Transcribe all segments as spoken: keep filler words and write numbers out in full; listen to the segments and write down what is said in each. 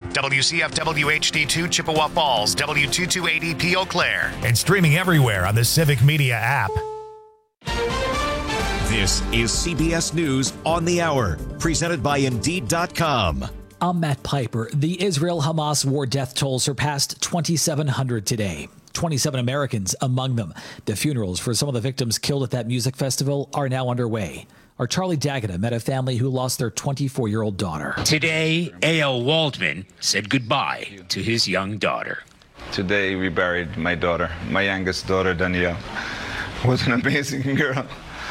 W C F W H D two Chippewa Falls, W two two eight E P Eau Claire, and streaming everywhere on the Civic Media app. This is C B S News on the Hour, presented by Indeed dot com. I'm Matt Piper. The Israel-Hamas war death toll surpassed twenty-seven hundred today. twenty-seven Americans among them. The funerals for some of the victims killed at that music festival are now underway. Our Charlie Daggett met a family who lost their twenty-four-year-old daughter. Today, A L Waldman said goodbye to his young daughter. Today, we buried my daughter, my youngest daughter, Danielle. Was an amazing girl.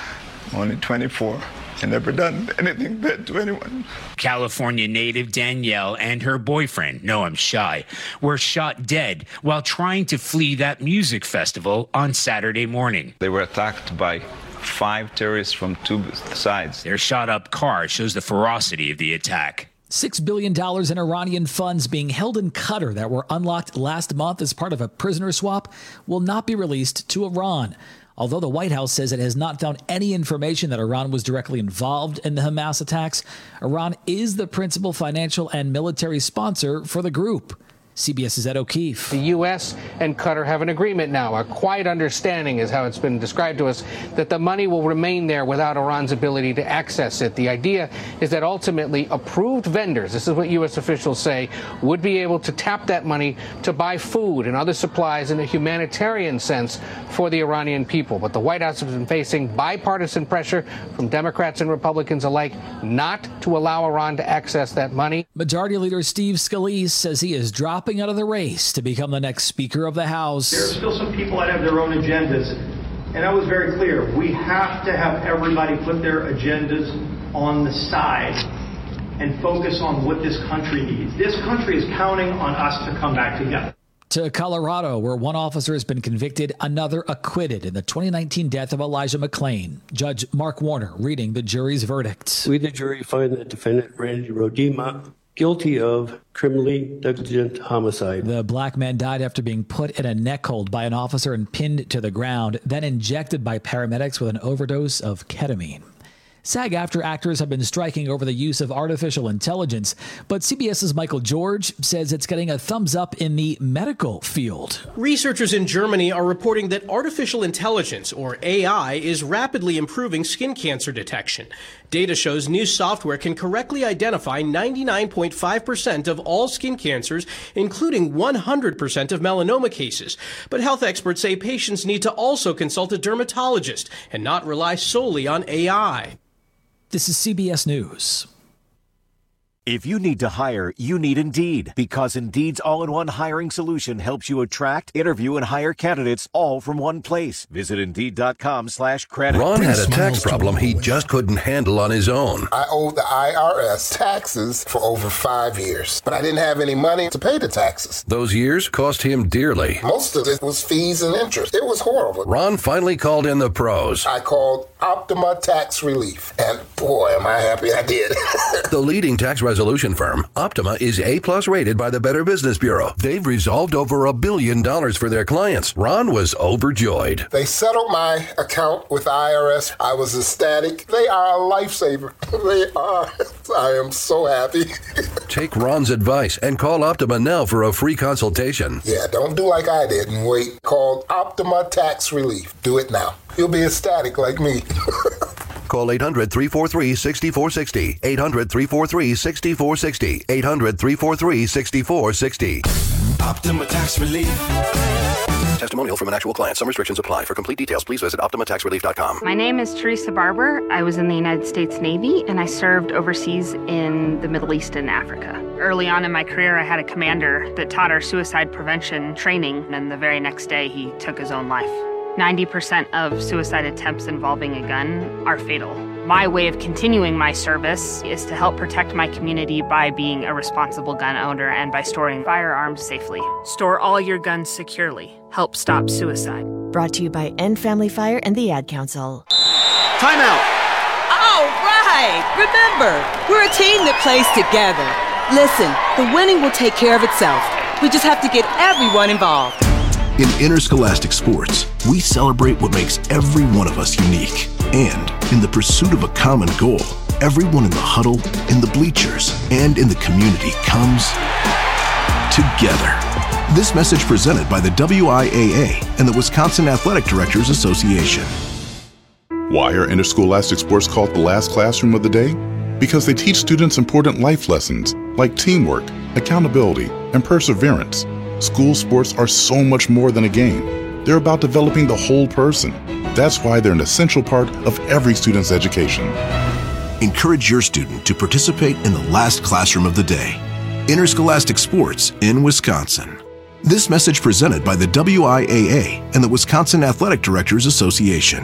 Only twenty-four. And never done anything bad to anyone. California native Danielle and her boyfriend, Noam Shai, were shot dead while trying to flee that music festival on Saturday morning. They were attacked by five terrorists from two sides. Their shot-up car shows the ferocity of the attack. Six billion dollars in Iranian funds being held in Qatar that were unlocked last month as part of a prisoner swap will not be released to Iran. Although the White House says it has not found any information that Iran was directly involved in the Hamas attacks, Iran is the principal financial and military sponsor for the group. CBS's Ed O'Keefe. The U S and Qatar have an agreement now, a quiet understanding is how it's been described to us, that the money will remain there without Iran's ability to access it. The idea is that ultimately approved vendors, this is what U S officials say, would be able to tap that money to buy food and other supplies in a humanitarian sense for the Iranian people. But the White House has been facing bipartisan pressure from Democrats and Republicans alike not to allow Iran to access that money. Majority Leader Steve Scalise says he is dropping out of the race to become the next Speaker of the House. There are still some people that have their own agendas, and I was very clear. We have to have everybody put their agendas on the side and focus on what this country needs. This country is counting on us to come back together. To Colorado, where one officer has been convicted, another acquitted in the twenty nineteen death of Elijah McClain. Judge Mark Warner reading the jury's verdict. We, the jury, find that defendant Randy Rodima guilty of criminally negligent homicide. The black man died after being put in a neck hold by an officer and pinned to the ground, then injected by paramedics with an overdose of ketamine. SAG-AFTRA actors have been striking over the use of artificial intelligence, but CBS's Michael George says it's getting a thumbs up in the medical field. Researchers in Germany are reporting that artificial intelligence, or A I, is rapidly improving skin cancer detection. Data shows new software can correctly identify ninety-nine point five percent of all skin cancers, including one hundred percent of melanoma cases. But health experts say patients need to also consult a dermatologist and not rely solely on A I. This is C B S News. If you need to hire, you need Indeed, because Indeed's all-in-one hiring solution helps you attract, interview, and hire candidates all from one place. Visit Indeed.com slash credit. Ron had a tax problem he just couldn't handle on his own. I owed the I R S taxes for over five years, but I didn't have any money to pay the taxes. Those years cost him dearly. Most of it was fees and interest. It was horrible. Ron finally called in the pros. I called Optima Tax Relief, and boy, am I happy I did. The leading tax resolution firm, Optima, is A-plus rated by the Better Business Bureau. They've resolved over a billion dollars for their clients. Ron was overjoyed. They settled my account with the I R S. I was ecstatic. They are a lifesaver. They are. I am so happy. Take Ron's advice and call Optima now for a free consultation. Yeah, don't do like I did and wait. Call Optima Tax Relief. Do it now. You'll be ecstatic like me. Call eight hundred, three four three, six four six zero. eight hundred, three four three, six four six zero. eight hundred, three four three, six four six zero. Optima Tax Relief. Testimonial from an actual client. Some restrictions apply. For complete details, please visit Optima Tax Relief dot com. My name is Teresa Barber. I was in the United States Navy, and I served overseas in the Middle East and Africa. Early on in my career, I had a commander that taught our suicide prevention training, and the very next day, he took his own life. ninety percent of suicide attempts involving a gun are fatal. My way of continuing my service is to help protect my community by being a responsible gun owner and by storing firearms safely. Store all your guns securely. Help stop suicide. Brought to you by End Family Fire and the Ad Council. Time out! All right! Remember, we're a team that plays together. Listen, the winning will take care of itself. We just have to get everyone involved. In interscholastic sports, we celebrate what makes every one of us unique. And in the pursuit of a common goal, everyone in the huddle, in the bleachers, and in the community comes together. This message presented by the W I A A and the Wisconsin Athletic Directors Association. Why are interscholastic sports called the last classroom of the day? Because they teach students important life lessons like teamwork, accountability, and perseverance. School sports are so much more than a game. They're about developing the whole person. That's why they're an essential part of every student's education. Encourage your student to participate in the last classroom of the day. Interscholastic sports in Wisconsin. This message presented by the W I A A and the Wisconsin Athletic Directors Association.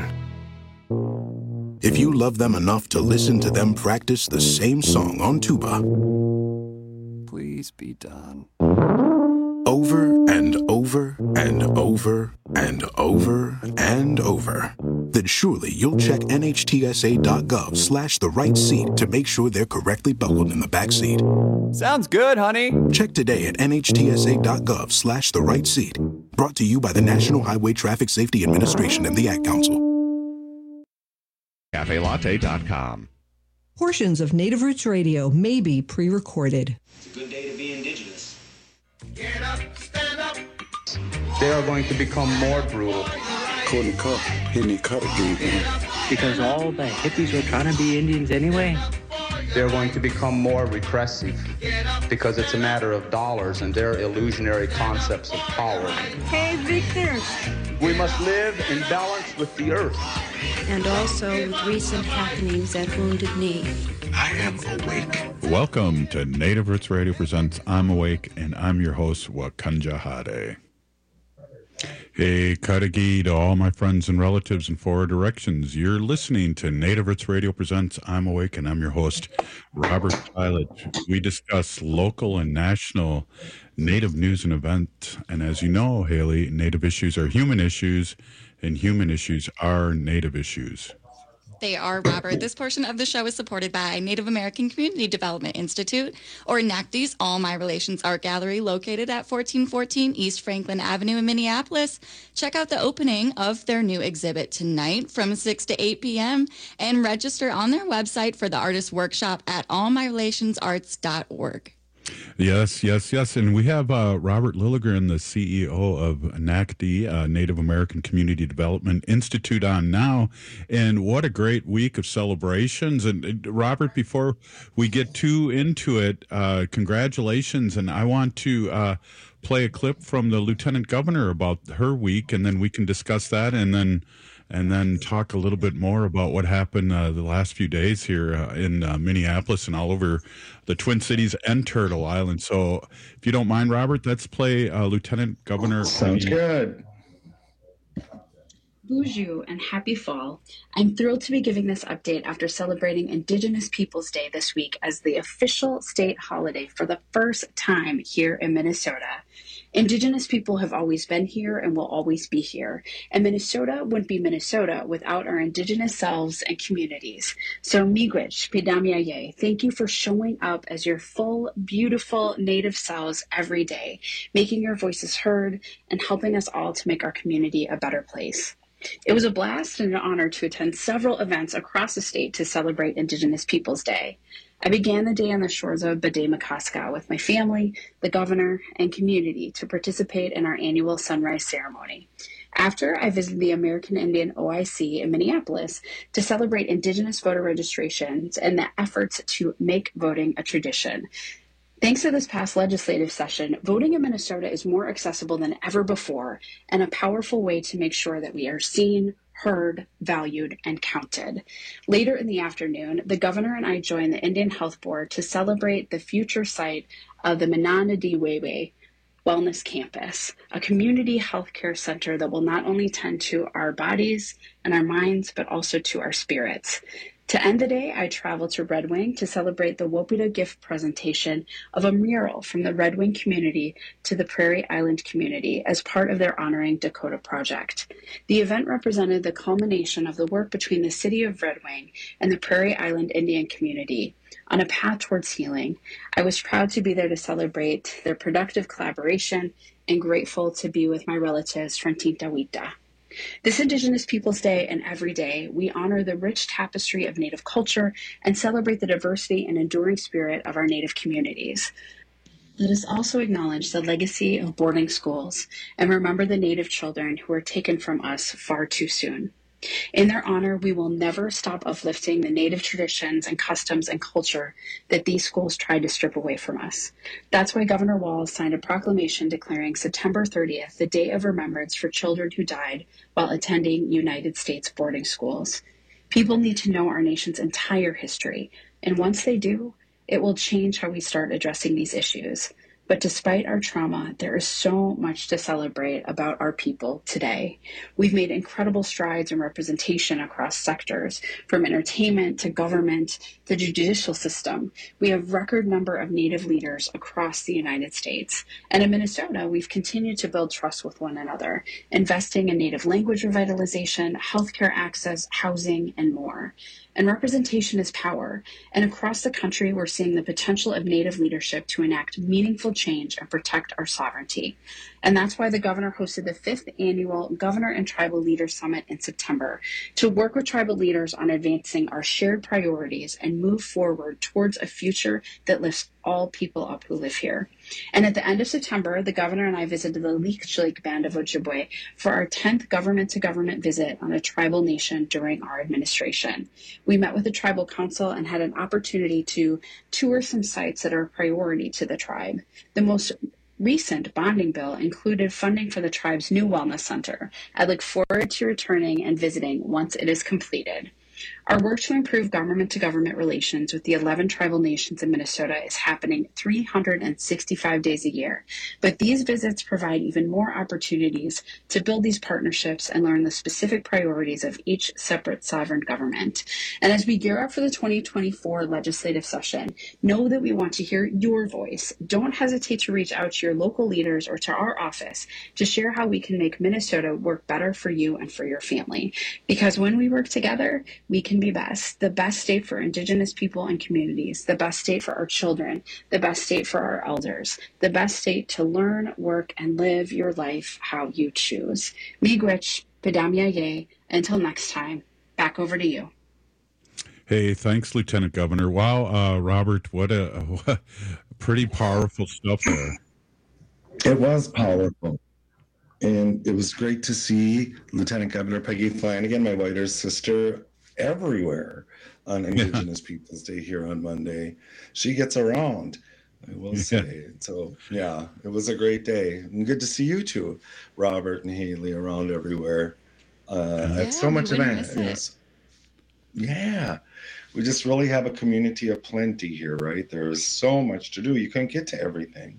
If you love them enough to listen to them practice the same song on tuba, please be done. Over and over and over and over and over, then surely you'll check N H T S A dot gov slash the right seat to make sure they're correctly buckled in the back seat. Sounds good, honey. Check today at N H T S A dot gov slash the right seat. Brought to you by the National Highway Traffic Safety Administration and the Ad Council. cafe latte dot com. Portions of Native Roots Radio may be pre-recorded. It's a good day to be indigenous. Get up, stand up. They are going to become more brutal. Couldn't cut, hitting cut again. Because all the hippies were trying to be Indians anyway. They're going to become more repressive because it's a matter of dollars and their illusionary concepts of power. Hey, Victor. We must live in balance with the earth. And also with recent happenings at Wounded Knee. I am awake. Welcome to Native Roots Radio presents I'm Awake, and I'm your host, Wakanja Hade. Hey, Kadagi to all my friends and relatives in four directions. You're listening to Native Roots Radio presents I'm Awake, and I'm your host, Robert Silage. We discuss local and national Native news and events. And as you know, Haley, Native issues are human issues, and human issues are Native issues. They are, Robert. This portion of the show is supported by Native American Community Development Institute, or NACDI's All My Relations Art Gallery, located at fourteen fourteen East Franklin Avenue in Minneapolis. Check out the opening of their new exhibit tonight from six to eight p.m. and register on their website for the artist workshop at all my relations arts dot org. Yes, yes, yes. And we have uh, Robert Lilligren, the C E O of NACD, uh, Native American Community Development Institute, on now. And what a great week of celebrations. And, and Robert, before we get too into it, uh, congratulations. And I want to uh, play a clip from the Lieutenant Governor about her week, and then we can discuss that, and then and then talk a little bit more about what happened uh, the last few days here uh, in uh, Minneapolis and all over the Twin Cities and Turtle Island. So if you don't mind, Robert, let's play uh, Lieutenant Governor. Sounds good. Bonjour and happy fall. I'm thrilled to be giving this update after celebrating Indigenous Peoples Day this week as the official state holiday for the first time here in Minnesota. Indigenous people have always been here and will always be here, and Minnesota wouldn't be Minnesota without our Indigenous selves and communities. So miigwech, pidamiaye, thank you for showing up as your full, beautiful Native selves every day, making your voices heard and helping us all to make our community a better place. It was a blast and an honor to attend several events across the state to celebrate Indigenous Peoples Day. I began the day on the shores of Bademakaska with my family, the governor, and community to participate in our annual sunrise ceremony. After, I visited the American Indian O I C in Minneapolis to celebrate Indigenous voter registrations and the efforts to make voting a tradition. Thanks to this past legislative session, voting in Minnesota is more accessible than ever before and a powerful way to make sure that we are seen, heard, valued, and counted. Later in the afternoon, the governor and I joined the Indian Health Board to celebrate the future site of the Minanadiwewe Wellness Campus, a community healthcare center that will not only tend to our bodies and our minds, but also to our spirits. To end the day, I traveled to Red Wing to celebrate the Wopita gift presentation of a mural from the Red Wing community to the Prairie Island community as part of their Honoring Dakota project. The event represented the culmination of the work between the city of Red Wing and the Prairie Island Indian community on a path towards healing. I was proud to be there to celebrate their productive collaboration and grateful to be with my relatives from Tintawita. This Indigenous Peoples Day and every day, we honor the rich tapestry of Native culture and celebrate the diversity and enduring spirit of our Native communities. Let us also acknowledge the legacy of boarding schools and remember the Native children who were taken from us far too soon. In their honor, we will never stop uplifting the Native traditions and customs and culture that these schools tried to strip away from us. That's why Governor Walz signed a proclamation declaring September thirtieth the Day of Remembrance for children who died while attending United States boarding schools. People need to know our nation's entire history, and once they do, it will change how we start addressing these issues. But despite our trauma, there is so much to celebrate about our people today. We've made incredible strides in representation across sectors, from entertainment to government, the judicial system. We have record number of Native leaders across the United States. And in Minnesota, we've continued to build trust with one another, investing in Native language revitalization, healthcare access, housing, and more. And representation is power. And across the country, we're seeing the potential of Native leadership to enact meaningful change and protect our sovereignty. And that's why the governor hosted the fifth annual Governor and Tribal Leaders Summit in September to work with tribal leaders on advancing our shared priorities and move forward towards a future that lifts all people up who live here. And at the end of September, the governor and I visited the Leech Lake Band of Ojibwe for our tenth government-to-government visit on a tribal nation during our administration. We met with the tribal council and had an opportunity to tour some sites that are a priority to the tribe. The most recent bonding bill included funding for the tribe's new wellness center. I look forward to returning and visiting once it is completed. Our work to improve government-to-government relations with the eleven tribal nations in Minnesota is happening three hundred sixty-five days a year, but these visits provide even more opportunities to build these partnerships and learn the specific priorities of each separate sovereign government. And as we gear up for the twenty twenty-four legislative session, know that we want to hear your voice. Don't hesitate to reach out to your local leaders or to our office to share how we can make Minnesota work better for you and for your family. Because when we work together, we can be best, the best state for Indigenous people and communities, the best state for our children, the best state for our elders, the best state to learn, work, and live your life how you choose. Miigwech, Padamyaye, until next time, back over to you. Hey, thanks, Lieutenant Governor. Wow, uh, Robert, what a, what a pretty powerful stuff there. It was powerful. And it was great to see Lieutenant Governor Peggy Flanagan, my whiter sister, everywhere on Indigenous yeah. Peoples Day here on Monday. She gets around, I will say. Yeah. So, yeah, it was a great day. And good to see you two, Robert and Haley, around everywhere. Uh, yeah, it's so much of that. Yeah, we just really have a community of plenty here, right? There's so much to do. You couldn't get to everything.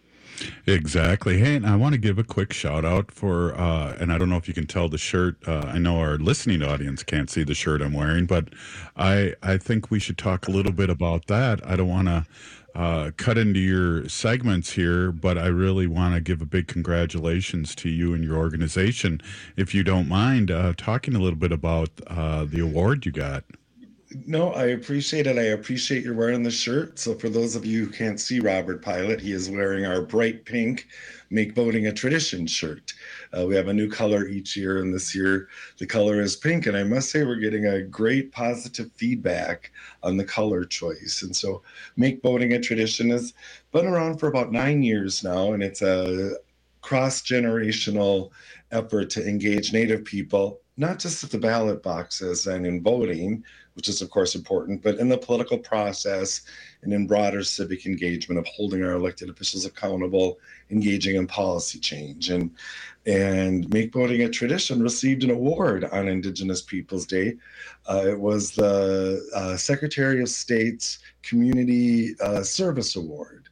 Exactly. Hey, and I want to give a quick shout out for, uh, and I don't know if you can tell the shirt. Uh, I know our listening audience can't see the shirt I'm wearing, but I I think we should talk a little bit about that. I don't want to uh, cut into your segments here, but I really want to give a big congratulations to you and your organization. If you don't mind uh, talking a little bit about uh, the award you got. No, I appreciate it. I appreciate you're wearing the shirt. So for those of you who can't see Robert Pilot, he is wearing our bright pink Make Boating a Tradition shirt. Uh, we have a new color each year, and this year the color is pink. And I must say we're getting a great positive feedback on the color choice. And so Make Boating a Tradition has been around for about nine years now, and it's a cross-generational effort to engage Native people, not just at the ballot boxes and in voting, which is of course important, but in the political process and in broader civic engagement of holding our elected officials accountable, engaging in policy change. And and Make Boating a Tradition received an award on Indigenous Peoples Day. Uh, it was the uh, Secretary of State's Community uh, Service Award.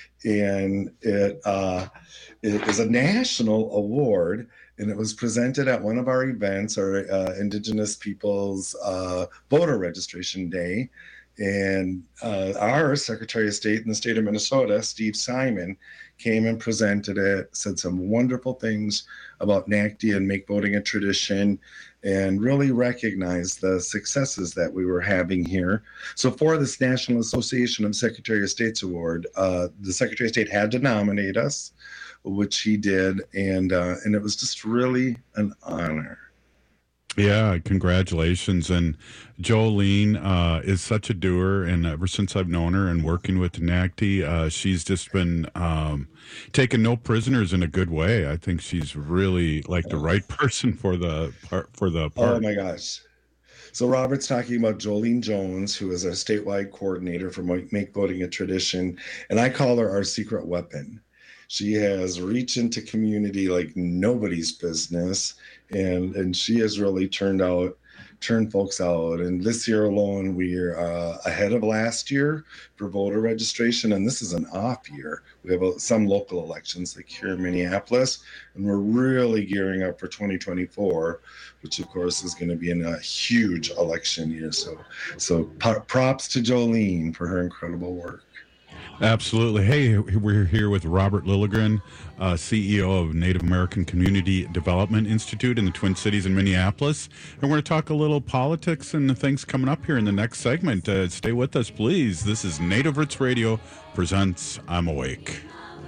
And it, uh, it is a national award, and it was presented at one of our events, our uh, Indigenous Peoples uh, Voter Registration Day. And uh, our Secretary of State in the state of Minnesota, Steve Simon, came and presented it, said some wonderful things about N A C D and Make Voting a Tradition, and really recognized the successes that we were having here. So for this National Association of Secretary of States Award, uh, the Secretary of State had to nominate us, which he did, and uh, and it was just really an honor. Yeah, congratulations. And Jolene uh, is such a doer, and ever since I've known her and working with N A C D, uh, she's just been um, taking no prisoners in a good way. I think she's really like the right person for the part for the part. Oh my gosh. So Robert's talking about Jolene Jones, who is our statewide coordinator for Make Voting a Tradition, and I call her our secret weapon. She has reach into community like nobody's business, and and she has really turned out, turned folks out. And this year alone, we're uh, ahead of last year for voter registration, and this is an off year. We have uh, some local elections like here in Minneapolis, and we're really gearing up for twenty twenty-four, which of course is going to be in a huge election year. So, so props to Jolene for her incredible work. Absolutely. Hey, we're here with Robert Lilligren, uh, C E O of Native American Community Development Institute in the Twin Cities in Minneapolis. And we're going to talk a little politics and the things coming up here in the next segment. Uh, stay with us, please. This is Native Roots Radio presents I'm Awake.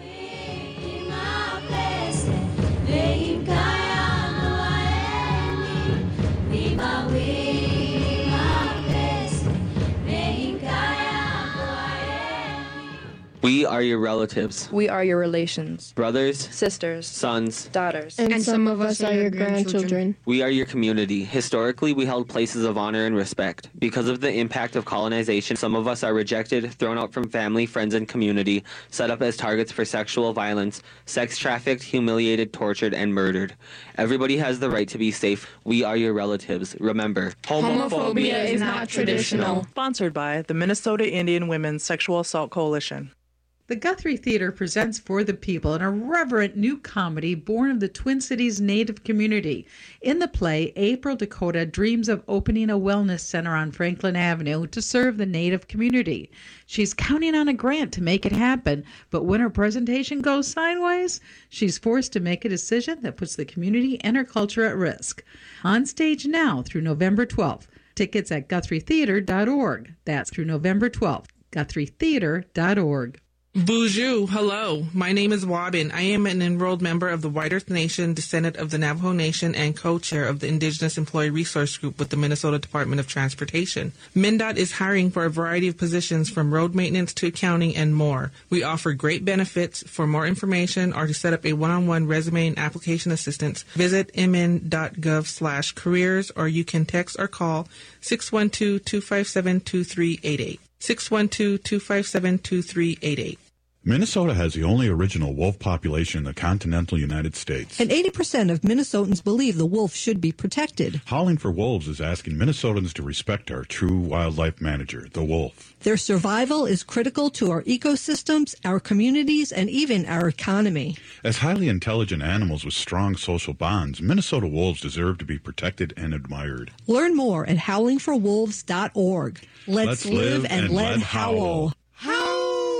We are your relatives. We are your relations. Brothers. Sisters. Sons. Daughters. And, and some of us are your grandchildren. We are your community. Historically, we held places of honor and respect. Because of the impact of colonization, some of us are rejected, thrown out from family, friends, and community, set up as targets for sexual violence, sex trafficked, humiliated, tortured, and murdered. Everybody has the right to be safe. We are your relatives. Remember, homophobia is not traditional. Sponsored by the Minnesota Indian Women's Sexual Assault Coalition. The Guthrie Theater presents For the People, an irreverent new comedy born of the Twin Cities Native community. In the play, April Dakota dreams of opening a wellness center on Franklin Avenue to serve the Native community. She's counting on a grant to make it happen, but when her presentation goes sideways, she's forced to make a decision that puts the community and her culture at risk. On stage now through November twelfth. Tickets at guthrie theater dot org. That's through November twelfth. guthrie theater dot org. Bonjour, hello. My name is Wabin. I am an enrolled member of the White Earth Nation, descendant of the Navajo Nation, and co-chair of the Indigenous Employee Resource Group with the Minnesota Department of Transportation. MnDOT is hiring for a variety of positions from road maintenance to accounting and more. We offer great benefits. For more information or to set up a one-on-one resume and application assistance, visit mn.gov slash careers, or you can text or call six one two, two five seven, two three eight eight. six one two, two five seven, two three eight eight. Minnesota has the only original wolf population in the continental United States. And eighty percent of Minnesotans believe the wolf should be protected. Howling for Wolves is asking Minnesotans to respect our true wildlife manager, the wolf. Their survival is critical to our ecosystems, our communities, and even our economy. As highly intelligent animals with strong social bonds, Minnesota wolves deserve to be protected and admired. Learn more at howling for wolves dot org. Let's, Let's live, live and, and let let howl. howl.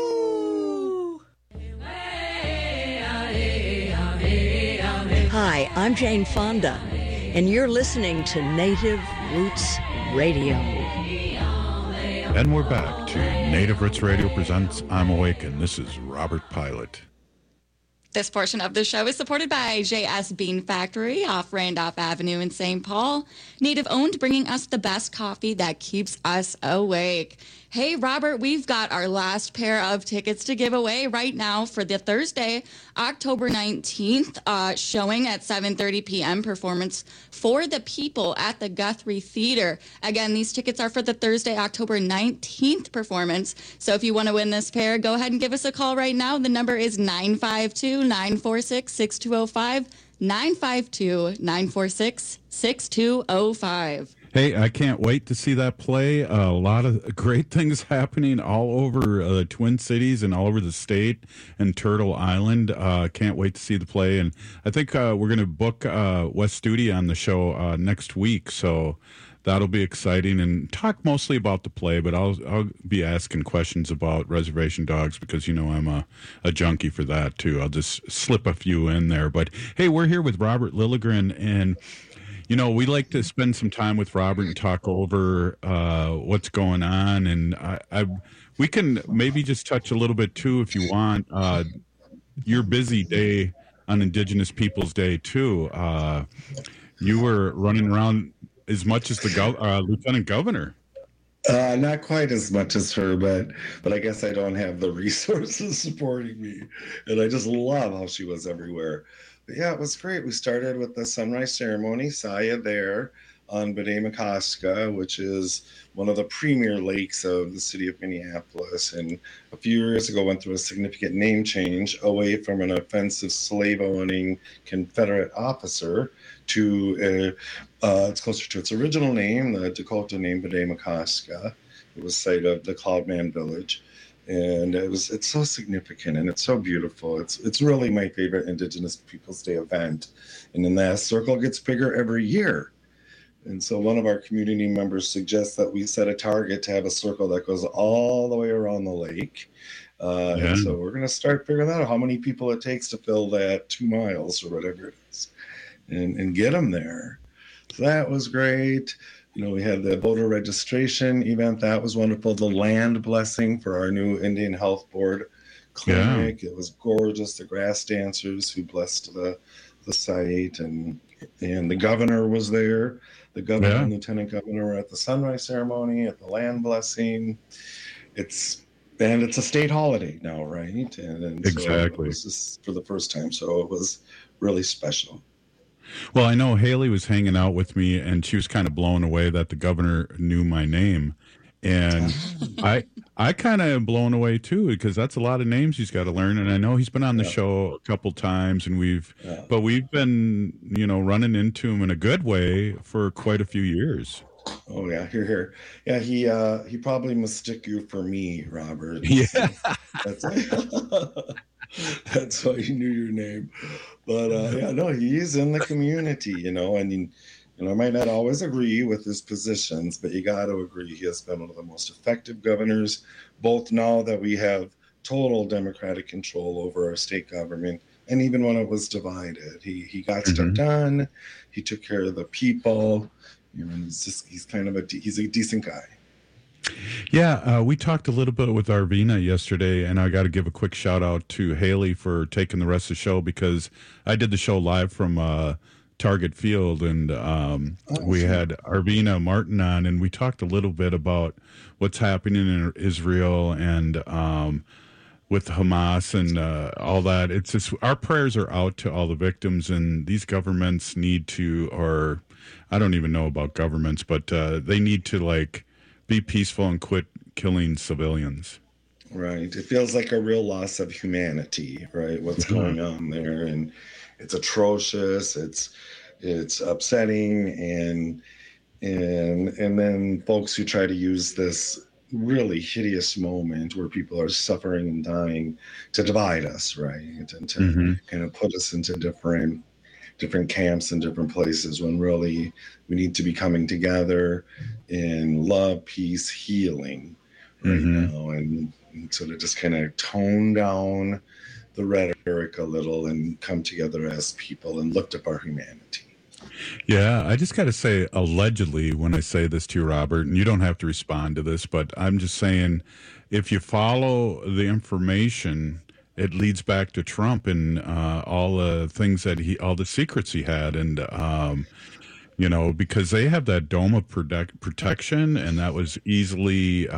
Hi, I'm Jane Fonda, and you're listening to Native Roots Radio. And we're back to Native Roots Radio presents I'm Awake, and this is Robert Pilot. This portion of the show is supported by J S Bean Factory off Randolph Avenue in Saint Paul. Native owned, bringing us the best coffee that keeps us awake. Hey, Robert, we've got our last pair of tickets to give away right now for the Thursday, October nineteenth, uh, showing at seven thirty p.m. performance For the People at the Guthrie Theater. Again, these tickets are for the Thursday, October nineteenth performance. So if you want to win this pair, go ahead and give us a call right now. The number is nine five two, nine four six, six two zero five, nine five two, nine four six, six two zero five. Hey, I can't wait to see that play. Uh, a lot of great things happening all over uh, the Twin Cities and all over the state and Turtle Island. Uh, can't wait to see the play. And I think uh, we're going to book uh, West Studi on the show uh, next week. So that'll be exciting, and talk mostly about the play, but I'll I'll be asking questions about Reservation Dogs because, you know, I'm a, a junkie for that, too. I'll just slip a few in there. But, hey, we're here with Robert Lilligren, and you know, we like to spend some time with Robert and talk over uh, what's going on, and I, I, we can maybe just touch a little bit too, if you want, uh, your busy day on Indigenous Peoples Day too. Uh, you were running around as much as the gov- uh, lieutenant governor. Uh, not quite as much as her, but but I guess I don't have the resources supporting me, and I just love how she was everywhere. But yeah, it was great. We started with the sunrise ceremony, Saya there on Bedemikoska, which is one of the premier lakes of the city of Minneapolis, and a few years ago went through a significant name change away from an offensive slave-owning Confederate officer to uh, uh, it's closer to its original name, the Dakota name Bedemikoska. It was site of the Cloudman Village, and it was it's so significant and it's so beautiful. It's it's really my favorite Indigenous Peoples Day event, and then that circle gets bigger every year. And so one of our community members suggests that we set a target to have a circle that goes all the way around the lake. Uh, Yeah. And so we're going to start figuring out how many people it takes to fill that two miles or whatever it is, and, and get them there. So that was great. You know, we had the voter registration event. That was wonderful. The land blessing for our new Indian Health Board clinic. It was gorgeous. The grass dancers who blessed the the site, and and the governor was there. The governor Yeah. and lieutenant governor were at the sunrise ceremony, at the land blessing. It's and it's a state holiday now, right? And, and so Exactly. this is for the first time, so it was really special. Well, I know Haley was hanging out with me, and she was kind of blown away that the governor knew my name, and I I kind of am blown away too, because that's a lot of names he's got to learn. And I know he's been on the Yeah. show a couple times, and we've Yeah. but we've been you know running into him in a good way for quite a few years. Oh yeah, here, here. Yeah, he uh he probably mistook you for me, Robert. Yeah. That's that's why he knew your name. But uh yeah, no, he's in the community, you know, and you, you know, I might not always agree with his positions, but you got to agree he has been one of the most effective governors, both now that we have total democratic control over our state government, and even when it was divided. He he got stuff Mhm. done. He took care of the people. You know, he's just he's kind of a de- he's a decent guy. Yeah, uh, we talked a little bit with Arvina yesterday, and I got to give a quick shout out to Haley for taking the rest of the show, because I did the show live from uh, Target Field, and um, Oh, we sure. had Arvina Martin on, and we talked a little bit about what's happening in Israel and um, with Hamas and uh, all that. It's just our prayers are out to all the victims, and these governments need to, or I don't even know about governments, but uh, they need to like be peaceful and quit killing civilians. Right. It feels like a real loss of humanity, right? What's Mhm. going on there, and it's atrocious. It's it's upsetting, and and and then folks who try to use this really hideous moment where people are suffering and dying to divide us, right? And to Mhm. kind of put us into different different camps and different places, when really we need to be coming together in love, peace, healing right Mhm. now, and, and sort of just kind of tone down the rhetoric a little and come together as people and lift up our humanity. Yeah, I just got to say, allegedly, when I say this to you, Robert, and you don't have to respond to this, but I'm just saying, if you follow the information, it leads back to Trump and uh, all the things that he, all the secrets he had, and um, you know, because they have that dome of protect, protection, and that was easily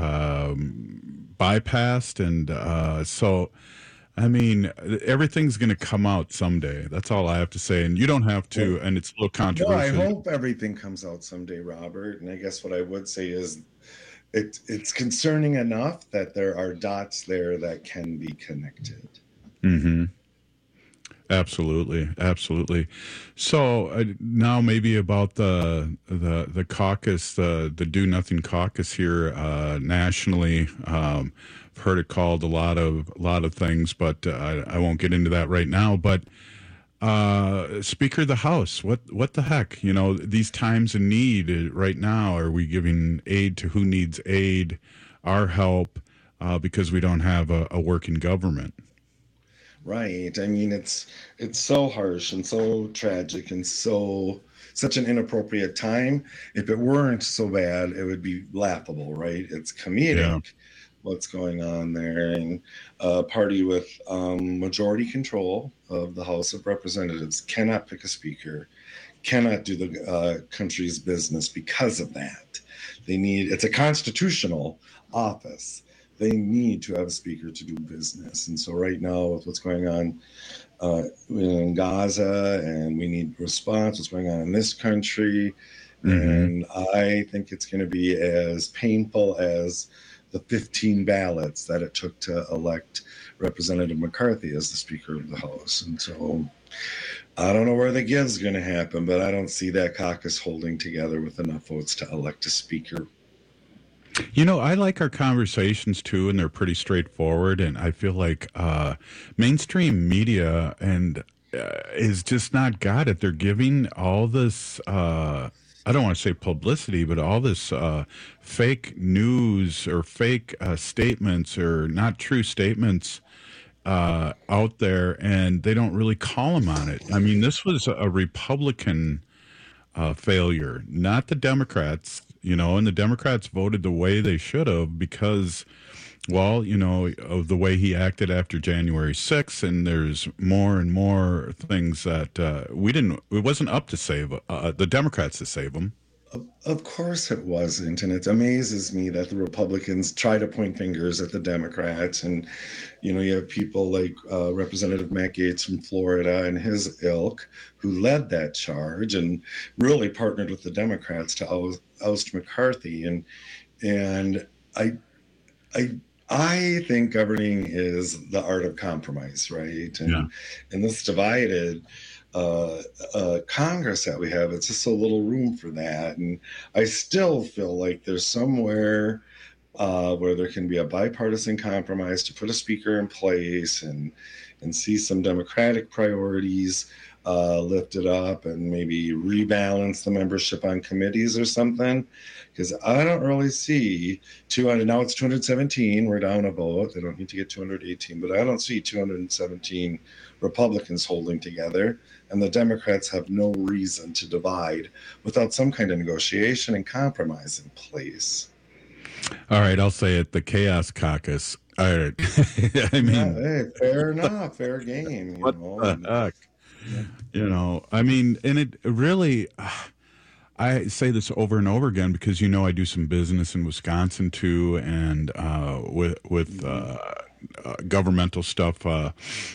um, bypassed, and uh, so. I mean, everything's going to come out someday. That's all I have to say. And you don't have to, and it's a little No, I controversial. hope everything comes out someday, Robert. And I guess what I would say is it, it's concerning enough that there are dots there that can be connected. Mm-hmm. Absolutely, absolutely. So uh, now maybe about the the the caucus, the the Do Nothing caucus here uh, nationally. Um, I've heard it called a lot of a lot of things, but uh, I, I won't get into that right now. But uh, Speaker of the House, what what the heck? You know, these times of need uh, right now. Are we giving aid to who needs aid? Our help uh, because we don't have a, a working government. Right. I mean, it's it's so harsh and so tragic and so such an inappropriate time. If it weren't so bad, it would be laughable, right? It's comedic Yeah. what's going on there, and a party with um, majority control of the House of Representatives cannot pick a speaker, cannot do the uh, country's business because of that. They need, it's a constitutional office. They need to have a speaker to do business. And so right now with what's going on uh, in Gaza, and we need response, what's going on in this country. Mm-hmm. And I think it's going to be as painful as the fifteen ballots that it took to elect Representative McCarthy as the Speaker of the House. And so I don't know where the give's going to happen, but I don't see that caucus holding together with enough votes to elect a speaker. You know, I like our conversations too, and they're pretty straightforward. And I feel like uh, mainstream media and uh, is just not got it. They're giving all this, uh, I don't want to say publicity, but all this uh, fake news or fake uh, statements or not true statements uh, out there, and they don't really call them on it. I mean, this was a Republican uh, failure, not the Democrats. You know, and the Democrats voted the way they should have because, well, you know, of the way he acted after January sixth, and there's more and more things that uh, we didn't, it wasn't up to save, uh, the Democrats to save them. Of course it wasn't. And it amazes me that the Republicans try to point fingers at the Democrats. And, you know, you have people like uh, Representative Matt Gaetz from Florida and his ilk who led that charge and really partnered with the Democrats to oust, oust McCarthy. And and I I I think governing is the art of compromise, right? And yeah. and this divided Uh, uh, Congress that we have, it's just so little room for that. And I still feel like there's somewhere uh, where there can be a bipartisan compromise to put a speaker in place and and see some Democratic priorities uh, lifted up and maybe rebalance the membership on committees or something. Because I don't really see two hundred, now it's two hundred seventeen, we're down a vote. They don't need to get two hundred eighteen, but I don't see two hundred seventeen Republicans holding together. And the Democrats have no reason to divide without some kind of negotiation and compromise in place. All right, I'll say it, the Chaos Caucus. All right. I mean, yeah, hey, fair enough, fair game. You what know? the heck? Yeah. You know, I mean, and it really, I say this over and over again because, you know, I do some business in Wisconsin too, and uh, with, with uh, uh, governmental stuff. Uh,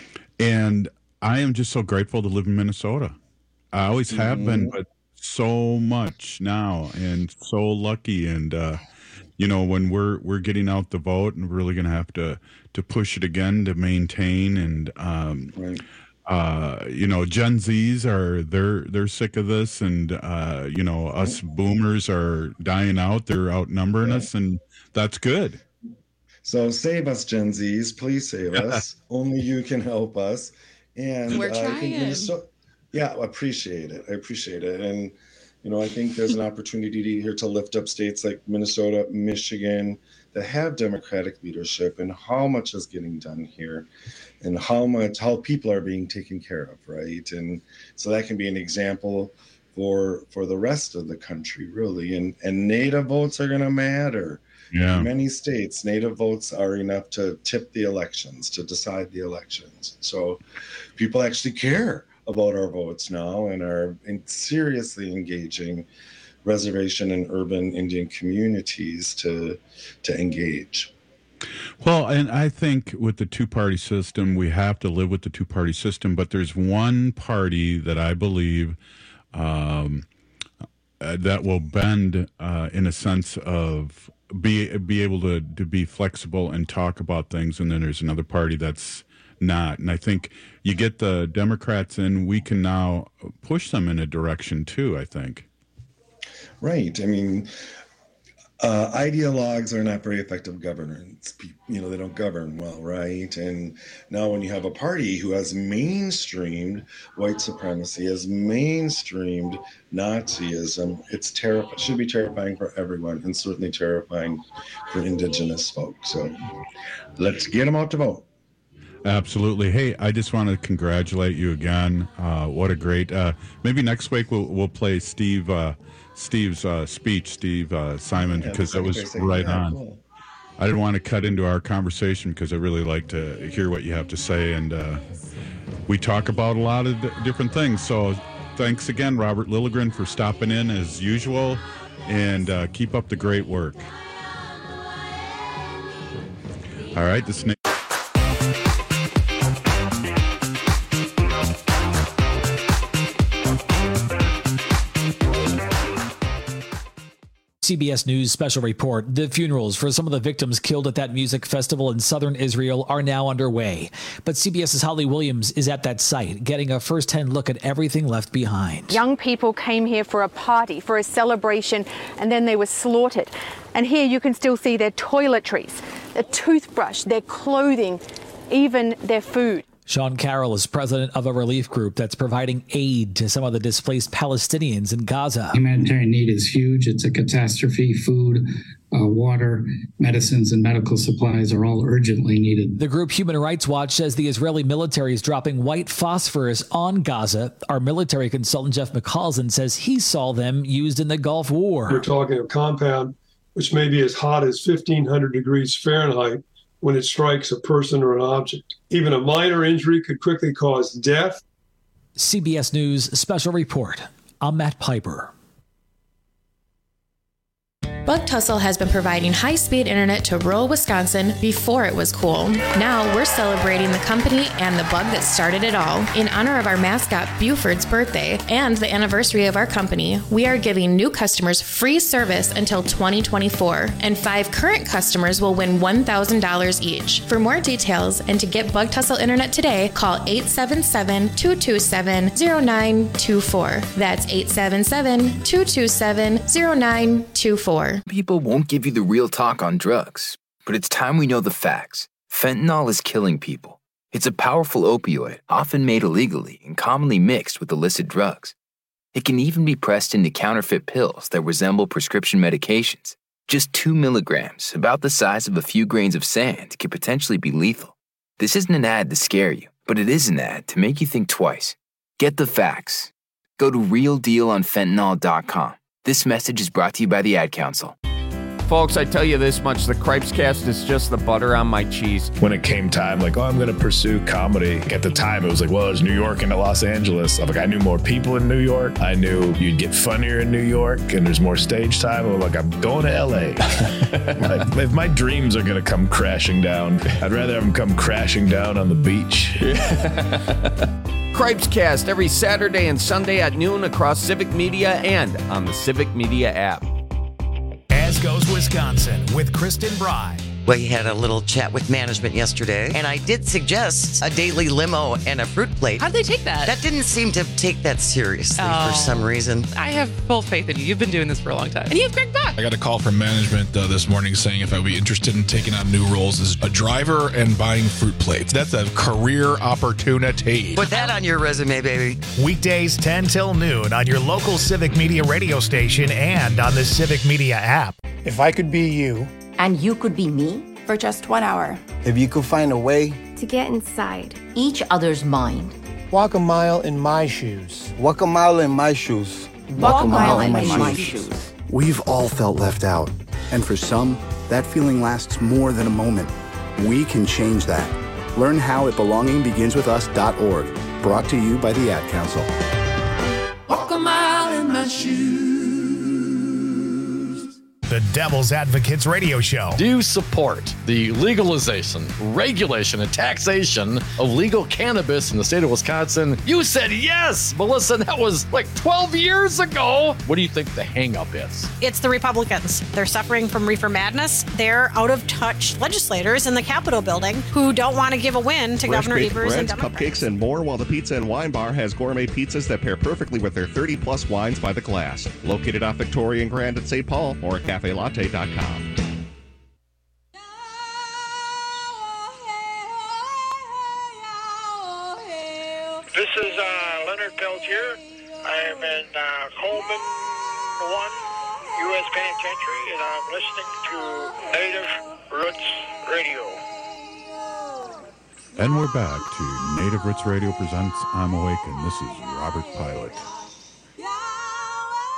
and I am just so grateful to live in Minnesota. I always have mm-hmm. been, but so much now, and so lucky. And uh, you know, when we're we're getting out the vote, and we're really going to have to to push it again to maintain. And um, right. uh, you know, Gen Zs are they're they're sick of this, and uh, you know, us boomers are dying out. They're outnumbering yeah. us, and that's good. So save us, Gen Zs, please save us. Only you can help us. And we're uh, trying. I think Minnesota, yeah, I appreciate it. I appreciate it. And, you know, I think there's an opportunity here to lift up states like Minnesota, Michigan, that have Democratic leadership, and how much is getting done here and how much, how people are being taken care of, right? And so that can be an example for for the rest of the country, really. And, and Native votes are going to matter. Yeah. In many states, Native votes are enough to tip the elections, to decide the elections. So people actually care about our votes now and are in seriously engaging reservation and urban Indian communities to to engage. Well, and I think with the two-party system, we have to live with the two-party system, but there's one party that I believe um, uh, that will bend uh, in a sense of be be able to, to be flexible and talk about things, and then there's another party that's not. And I think you get the Democrats in, we can now push them in a direction too, I think. Right. I mean, uh, ideologues are not very effective governors. You know, they don't govern well, right? And now when you have a party who has mainstreamed white supremacy, has mainstreamed Nazism, it's terrifying. It should be terrifying for everyone, and certainly terrifying for Indigenous folks. So let's get them out to vote. Absolutely. Hey, I just want to congratulate you again. Uh, what a great. Uh, maybe next week we'll we'll play Steve uh, Steve's uh, speech, Steve uh, Simon, Yeah, because that was second, right yeah, on. cool. I didn't want to cut into our conversation because I really like to hear what you have to say, and uh, we talk about a lot of d- different things. So thanks again, Robert Lilligren, for stopping in as usual, and uh, keep up the great work. All right, this next. C B S News special report. The funerals for some of the victims killed at that music festival in southern Israel are now underway. But CBS's Holly Williams is at that site, getting a first-hand look at everything left behind. Young people came here for a party, for a celebration, and then they were slaughtered. And here you can still see their toiletries, their toothbrush, their clothing, even their food. Sean Carroll is president of a relief group that's providing aid to some of the displaced Palestinians in Gaza. Humanitarian need is huge. It's a catastrophe. Food, uh, water, medicines, and medical supplies are all urgently needed. The group Human Rights Watch says the Israeli military is dropping white phosphorus on Gaza. Our military consultant Jeff McCausland says he saw them used in the Gulf War. We're talking a compound which may be as hot as fifteen hundred degrees Fahrenheit when it strikes a person or an object. Even a minor injury could quickly cause death. C B S News special report. I'm Matt Piper. Bug Tussle has been providing high-speed internet to rural Wisconsin before it was cool. Now we're celebrating the company and the bug that started it all. In honor of our mascot Buford's birthday and the anniversary of our company, we are giving new customers free service until twenty twenty-four, and five current customers will win one thousand dollars each. For more details and to get Bug Tussle internet today, call eight seven seven, two two seven, zero nine two four. That's eight seven seven, two two seven, zero nine two four. People won't give you the real talk on drugs, but it's time we know the facts. Fentanyl is killing people. It's a powerful opioid, often made illegally and commonly mixed with illicit drugs. It can even be pressed into counterfeit pills that resemble prescription medications. Just two milligrams, about the size of a few grains of sand, could potentially be lethal. This isn't an ad to scare you, but it is an ad to make you think twice. Get the facts. Go to real deal on fentanyl dot com. This message is brought to you by the Ad Council. Folks, I tell you this much, the Cripescast is just the butter on my cheese. When it came time, like, oh, I'm going to pursue comedy. At the time, it was like, well, it's New York and Los Angeles. I'm like, I knew more people in New York. I knew you'd get funnier in New York, and there's more stage time. I'm like, I'm going to L A. Like, if my dreams are going to come crashing down, I'd rather have them come crashing down on the beach. Cripescast every Saturday and Sunday at noon across Civic Media and on the Civic Media app. As Goes Wisconsin with Kristen Bry. We had a little chat with management yesterday, and I did suggest a daily limo and a fruit plate. How'd they take that? That didn't seem to take that seriously oh, for some reason. I have full faith in you. You've been doing this for a long time. And you have Greg Buck. I got a call from management uh, this morning saying if I would be interested in taking on new roles as a driver and buying fruit plates. That's a career opportunity. Put that on your resume, baby. Weekdays ten till noon on your local Civic Media radio station and on the Civic Media app. If I could be you. And you could be me for just one hour. If you could find a way to get inside each other's mind. Walk a mile in my shoes. Walk a mile in my shoes. Walk, Walk a mile, mile in, in my, my shoes. shoes. We've all felt left out. And for some, that feeling lasts more than a moment. We can change that. Learn how at belonging begins with us dot org. Brought to you by the Ad Council. Walk a mile in my shoes. The Devil's Advocates Radio Show. Do you support the legalization, regulation, and taxation of legal cannabis in the state of Wisconsin? You said yes, Melissa. That was like twelve years ago. What do you think the hang-up is? It's the Republicans. They're suffering from reefer madness. They're out-of-touch legislators in the Capitol building who don't want to give a win to Fresh Governor Evers breads, and Democrats. Cupcakes, and more, while the Pizza and Wine Bar has gourmet pizzas that pair perfectly with their thirty-plus wines by the glass. Located off Victoria and Grand at Saint Paul or at cafe latte dot com. This is uh, Leonard Peltier. I am in uh, Coleman one U S Penitentiary, and I'm listening to Native Roots Radio. And we're back to Native Roots Radio presents I'm Awakened. This is Robert Pilot.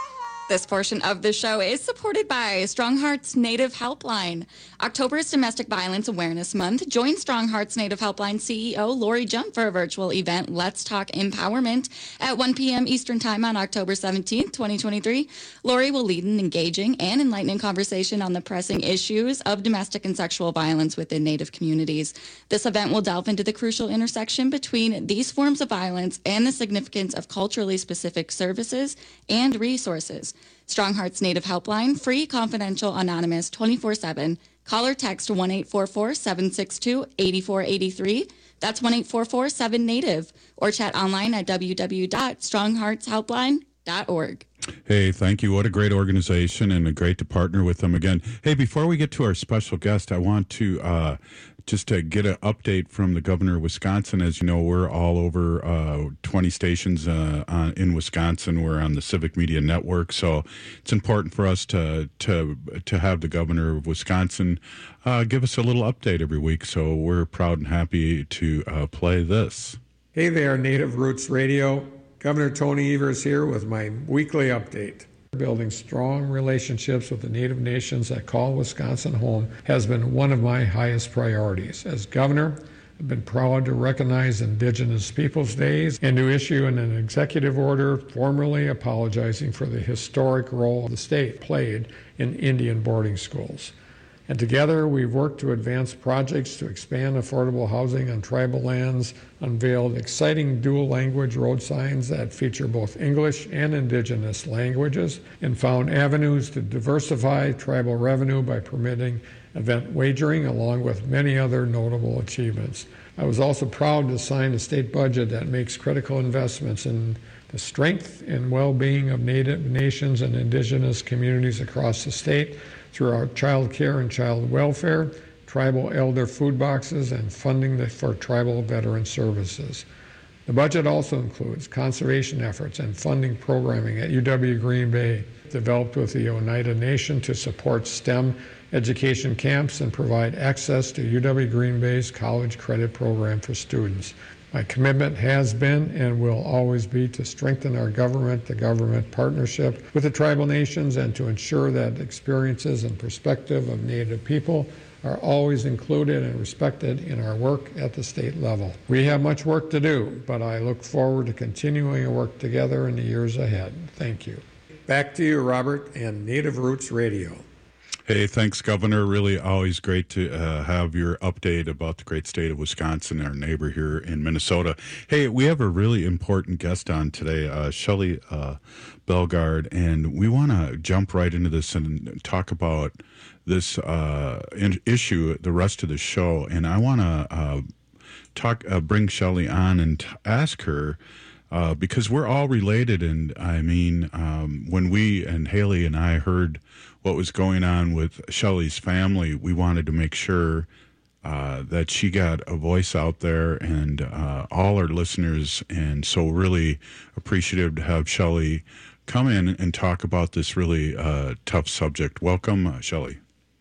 This portion of the show is supported by Strong Hearts Native Helpline. October is Domestic Violence Awareness Month. Join Strong Hearts Native Helpline C E O Lori Jump for a virtual event, Let's Talk Empowerment, at one p.m. Eastern Time on October seventeenth, twenty twenty-three. Lori will lead an engaging and enlightening conversation on the pressing issues of domestic and sexual violence within Native communities. This event will delve into the crucial intersection between these forms of violence and the significance of culturally specific services and resources. Strong Hearts Native Helpline, free, confidential, anonymous, twenty-four seven. Call or text one eight four four, seven six two, eight four eight three. That's one eight four four, seven NATIVE. Or chat online at w w w dot strong hearts helpline dot org. Hey, thank you. What a great organization, and a great to partner with them again. Hey, before we get to our special guest, I want to uh, just to get an update from the governor of Wisconsin. As you know, we're all over uh, twenty stations uh, on, in Wisconsin. We're on the Civic Media Network, so it's important for us to to to have the governor of Wisconsin uh, give us a little update every week. So we're proud and happy to uh, play this. Hey there, Native Roots Radio. Governor Tony Evers here with my weekly update. Building strong relationships with the Native nations that call Wisconsin home has been one of my highest priorities. As governor, I've been proud to recognize Indigenous Peoples Days and to issue an executive order formally apologizing for the historic role the state played in Indian boarding schools. And together we've worked to advance projects to expand affordable housing on tribal lands, unveiled exciting dual language road signs that feature both English and Indigenous languages, and found avenues to diversify tribal revenue by permitting event wagering, along with many other notable achievements. I was also proud to sign a state budget that makes critical investments in the strength and well-being of Native nations and Indigenous communities across the state through our child care and child welfare, tribal elder food boxes, and funding for tribal veteran services. The budget also includes conservation efforts and funding programming at U W Green Bay, developed with the Oneida Nation to support STEM education camps and provide access to U W Green Bay's college credit program for students. My commitment has been and will always be to strengthen our government-to-government partnership with the tribal nations and to ensure that experiences and perspective of Native people are always included and respected in our work at the state level. We have much work to do, but I look forward to continuing to work together in the years ahead. Thank you. Back to you, Robert, and Native Roots Radio. Hey, thanks, Governor. Really always great to uh, have your update about the great state of Wisconsin, our neighbor here in Minnesota. Hey, we have a really important guest on today, uh, Shelley uh, Bellegarde, and we want to jump right into this and talk about this uh, in- issue the rest of the show. And I want to uh, talk, uh, bring Shelley on and t- ask her, uh, because we're all related. And I mean, um, when we and Haley and I heard what was going on with Shelley's family, we wanted to make sure uh, that she got a voice out there, and uh, all our listeners. And so really appreciative to have Shelley come in and talk about this really uh, tough subject. Welcome, uh, Shelley.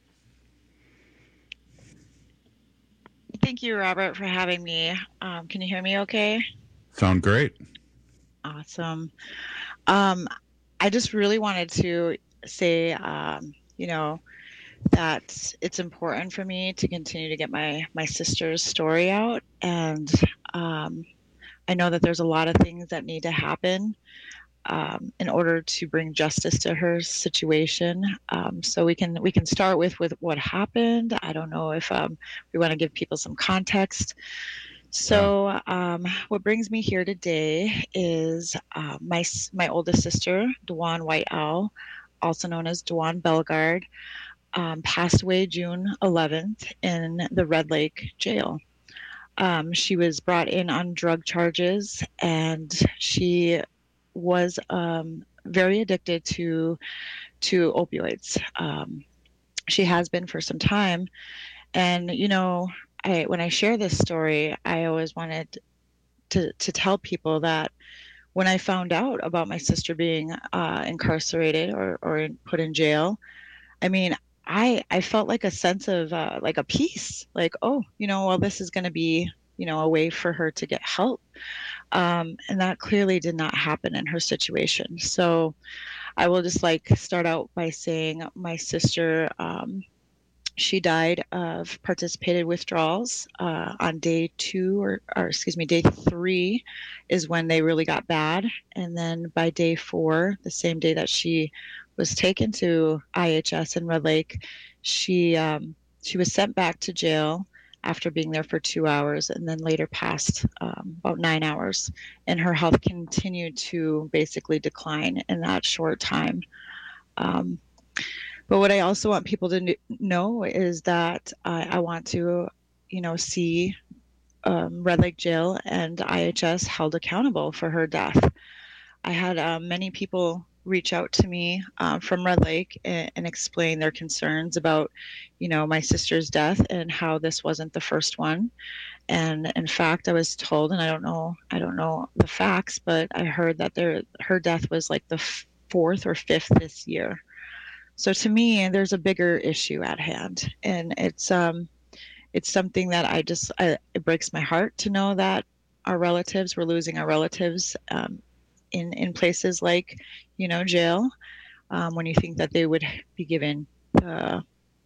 Thank you, Robert, for having me. Um, can you hear me okay? Sound great. Awesome. Um, I just really wanted to say, um, you know, that it's important for me to continue to get my, my sister's story out. And um, I know that there's a lot of things that need to happen um, in order to bring justice to her situation. Um, so we can we can start with, with what happened. I don't know if um, we want to give people some context. So um, what brings me here today is uh, my my oldest sister, Dewan White Owl, also known as Dewan Bellegarde, um, passed away June eleventh in the Red Lake jail. Um, she was brought in on drug charges, and she was um, very addicted to to opioids. Um, she has been for some time, and you know, I when I share this story, I always wanted to to tell people that when I found out about my sister being uh, incarcerated or, or put in jail, I mean, I I felt like a sense of uh, like a peace, like, oh, you know, well, this is going to be you know, a way for her to get help. Um, and that clearly did not happen in her situation. So I will just like start out by saying my sister, um, she died of participated withdrawals uh, on day two, or, or excuse me, day three is when they really got bad. And then by day four, the same day that she was taken to I H S in Red Lake, she um, she was sent back to jail after being there for two hours and then later passed um, about nine hours. And her health continued to basically decline in that short time. Um, But what I also want people to know is that I, I want to, you know, see um, Red Lake Jail and I H S held accountable for her death. I had uh, many people reach out to me uh, from Red Lake and, and explain their concerns about, you know, my sister's death and how this wasn't the first one. And in fact, I was told, and I don't know, I don't know the facts, but I heard that there, her death was like the fourth or fifth this year. So to me, there's a bigger issue at hand, and it's um, it's something that I just I, it breaks my heart to know that our relatives, we're losing our relatives um, in in places like, you know, jail, um, when you think that they would be given the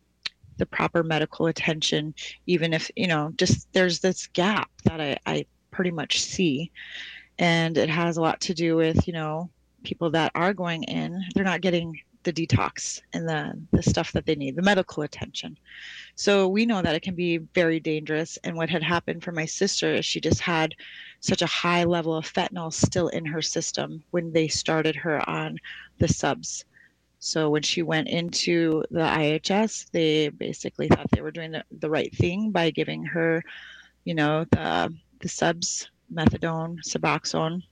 the proper medical attention, even if, you know, just there's this gap that I, I pretty much see, and it has a lot to do with, you know, people that are going in, they're not getting the detox and the, the stuff that they need, the medical attention. So we know that it can be very dangerous. And what had happened for my sister is she just had such a high level of fentanyl still in her system when they started her on the subs. So when she went into the I H S, they basically thought they were doing the, the right thing by giving her, you know, the, the subs, methadone, Suboxone.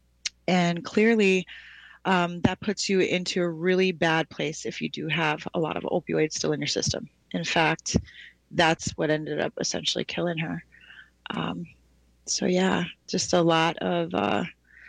And clearly, Um, that puts you into a really bad place if you do have a lot of opioids still in your system. In fact, that's what ended up essentially killing her. Um, so yeah, just a lot of, uh,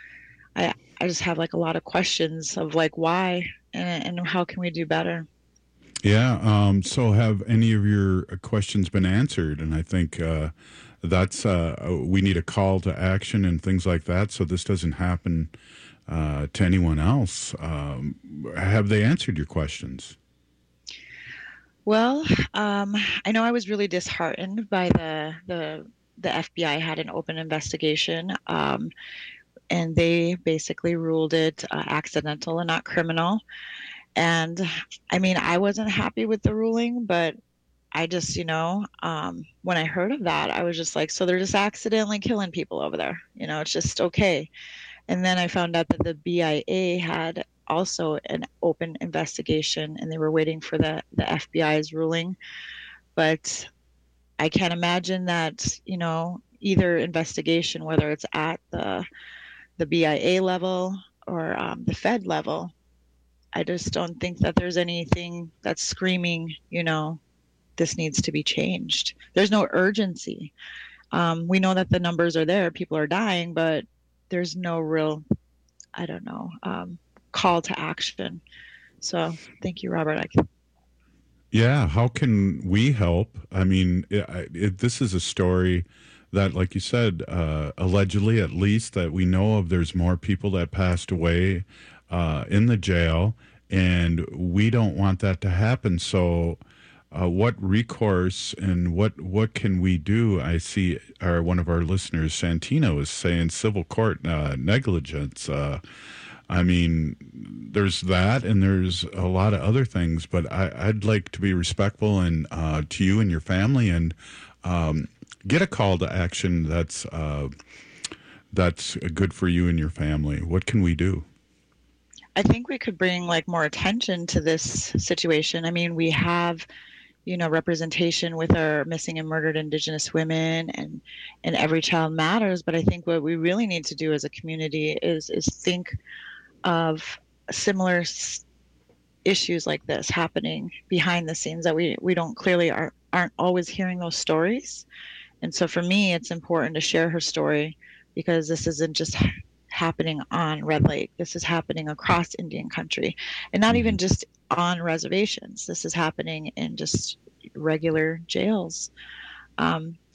I, I just have like a lot of questions of like why and, and how can we do better? Yeah. Um, so have any of your questions been answered? And I think uh, that's, uh, we need a call to action and things like that. So this doesn't happen Uh, to anyone else. Um, have they answered your questions? Well, um, I know I was really disheartened by the the the F B I had an open investigation, um, and they basically ruled it uh, accidental and not criminal. And I mean, I wasn't happy with the ruling, but I just, you know, um, when I heard of that, I was just like, so they're just accidentally killing people over there. You know, it's just okay. And then I found out that the B I A had also an open investigation and they were waiting for the, the F B I's ruling. But I can't imagine that, you know, either investigation, whether it's at the the B I A level or um, the Fed level, I just don't think that there's anything that's screaming, you know, this needs to be changed. There's no urgency. Um, we know that the numbers are there, people are dying, but there's no real, I don't know, um, call to action. So thank you, Robert. I can... Yeah. How can we help? I mean, it, it, this is a story that, like you said, uh, allegedly, at least that we know of, there's more people that passed away uh, in the jail, and we don't want that to happen. So uh, what recourse and what what can we do? I see our one of our listeners, Santino, is saying civil court uh, negligence. Uh, I mean, there's that, and there's a lot of other things. But I, I'd like to be respectful and uh, to you and your family, and um, get a call to action that's uh, that's good for you and your family. What can we do? I think we could bring like more attention to this situation. I mean, we have, you know, representation with our missing and murdered Indigenous women, and and Every Child Matters. But I think what we really need to do as a community is is think of similar s- issues like this happening behind the scenes that we we don't clearly are aren't always hearing those stories. And so for me, it's important to share her story, because this isn't just happening on Red Lake. This is happening across Indian country, and not even just on reservations. This is happening in just regular jails. Um,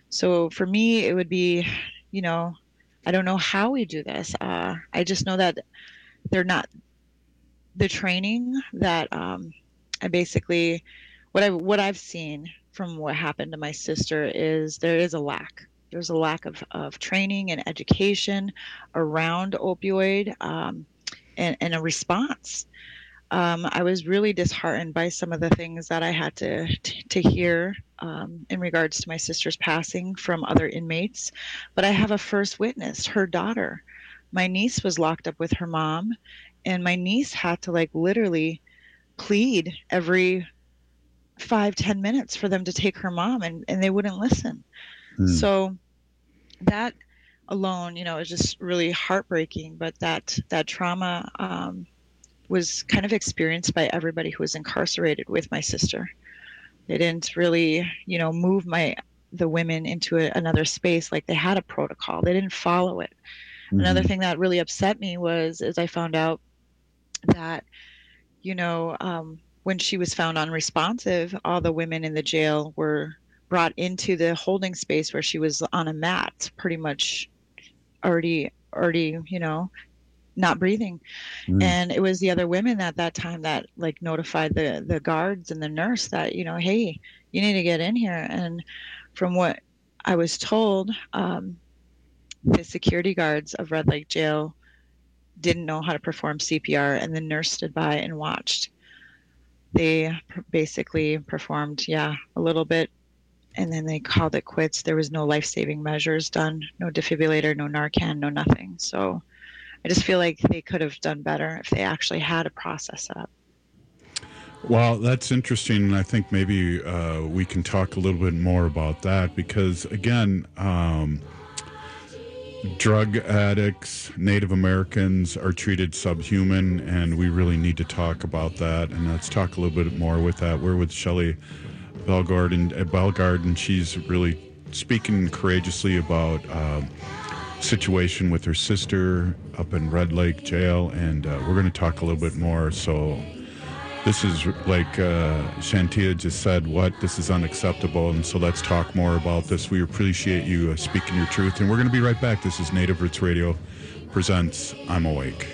So for me, it would be, you know, I don't know how we do this. Uh, I just know that they're not the training that um, I basically what I what I've seen from what happened to my sister is there is a lack. There's a lack of, of training and education around opioid um, and, and a response. Um, I was really disheartened by some of the things that I had to to, to hear um, in regards to my sister's passing from other inmates. But I have a first witness, her daughter. My niece was locked up with her mom, and my niece had to like literally plead every five, ten minutes for them to take her mom, and, and they wouldn't listen. Mm. So that alone, you know, is just really heartbreaking. But that that trauma um, was kind of experienced by everybody who was incarcerated with my sister. They didn't really, you know, move my the women into a, another space like they had a protocol. They didn't follow it. Mm-hmm. Another thing that really upset me was as I found out that, you know, um, when she was found unresponsive, all the women in the jail were brought into the holding space where she was on a mat, pretty much already, already, you know, not breathing. Mm. And it was the other women at that time that like notified the, the guards and the nurse that, you know, hey, you need to get in here. And from what I was told, um, the security guards of Red Lake Jail didn't know how to perform C P R, and the nurse stood by and watched. They basically performed, yeah, a little bit, and then they called it quits. There was no life-saving measures done, no defibrillator, no Narcan, no nothing. So I just feel like they could have done better if they actually had a process up. Well, that's interesting, and I think maybe uh, we can talk a little bit more about that because, again, um, drug addicts, Native Americans are treated subhuman, and we really need to talk about that. And let's talk a little bit more with that. We're with Shelley Bellegarde, uh, Bellegarde, and she's really speaking courageously about uh, situation with her sister up in Red Lake Jail, and uh, we're going to talk a little bit more. So this is like uh, Shantia just said, what? This is unacceptable, and so let's talk more about this. We appreciate you uh, speaking your truth, and we're going to be right back. This is Native Roots Radio presents I'm Awake.